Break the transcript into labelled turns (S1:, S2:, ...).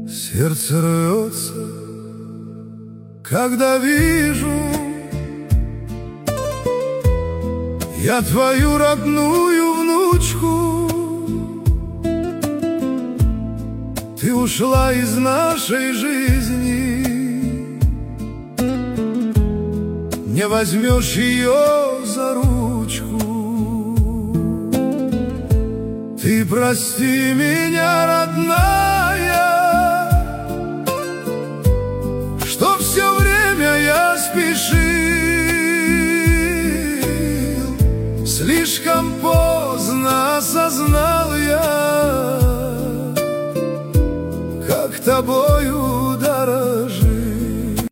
S1: Сердце рвется, когда вижу я твою родную внучку. Ты ушла из нашей жизни, не возьмешь ее за ручку. Ты прости меня, родная, что все время я спешил. Слишком поздно осознал я, как тобою